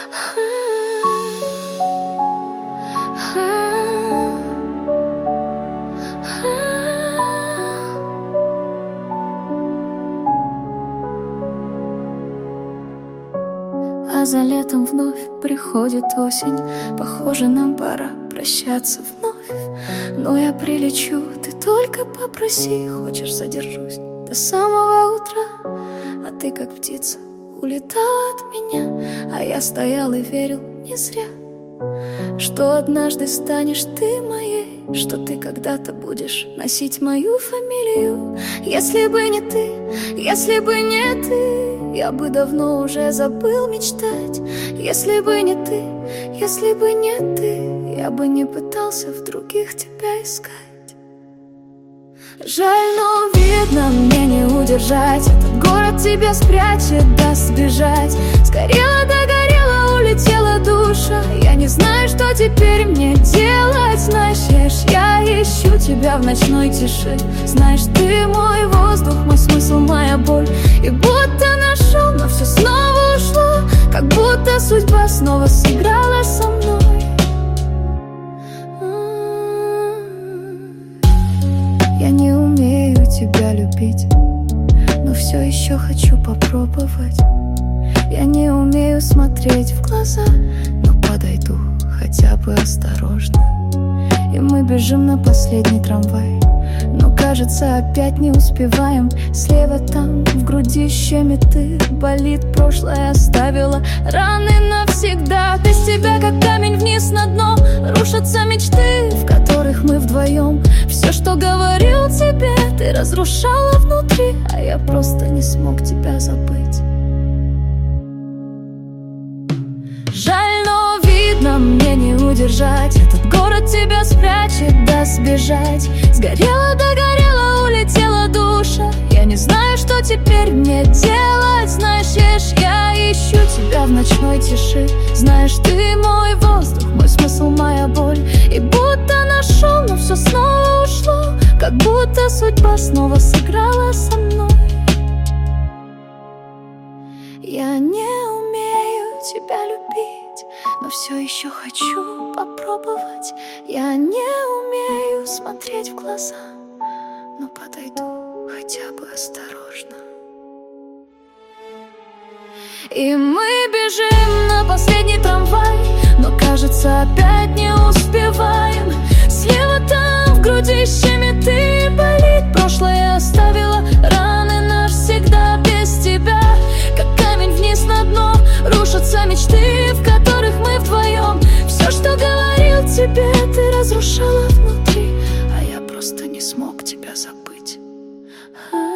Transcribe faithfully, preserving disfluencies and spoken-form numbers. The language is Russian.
А за летом вновь приходит осень. Похоже, нам пора прощаться вновь. Но я прилечу, ты только попроси. Хочешь, задержусь до самого утра. А ты, как птица, улетала от меня. А я стоял и верил не зря, что однажды станешь ты моей, что ты когда-то будешь носить мою фамилию. Если бы не ты, если бы не ты, я бы давно уже забыл мечтать. Если бы не ты, если бы не ты, я бы не пытался в других тебя искать. Жаль, но видно, мне не удержать. Этот город тебя спрячет, даст сбежать. Сгорела, догорела, улетела душа. Я не знаю, что теперь мне делать. Знаешь, я ищу тебя в ночной тиши. Знаешь, ты мой воздух, мой смысл, моя боль. И будто нашел, но все снова ушло. Как будто судьба снова сыграла со мной. Я не умею тебя любить, но все еще хочу попробовать. Я не умею смотреть в глаза, но подойду хотя бы осторожно. И мы бежим на последний трамвай, но кажется опять не успеваем. Слева там в груди щемит, и болит. Прошлое оставило раны навсегда. Без тебя как камень вниз на дно. Рушатся мечты, в которых мы вдвоем. Все, что говорил тебе, ты разрушала внутри. А я просто не смог тебя забыть. Жаль, но видно, мне не удержать. Этот город тебя спрячет, даст сбежать. Сгорела, догорела, улетела душа. Я не знаю, что теперь мне делать. Знаешь, я ищу тебя в ночной тиши. Знаешь, ты мой воздух, мой смысл, моя боль. И будто нашел, но все снова ушло. Как будто судьба снова сыграла со мной. Я не умею тебя любить, но все еще хочу попробовать. Я не умею смотреть в глаза, но подойду хотя бы осторожно. И мы бежим на последний трамвай, но кажется опять не успеваем. Слева там в груди щемит и болит. Прошлое оставило раны навсегда. Без тебя как камень вниз на дно. Рушатся мечты, в которых мы вдвоем. Все, что говорил тебе, ты разрушала внутри. А я просто не смог тебя забыть.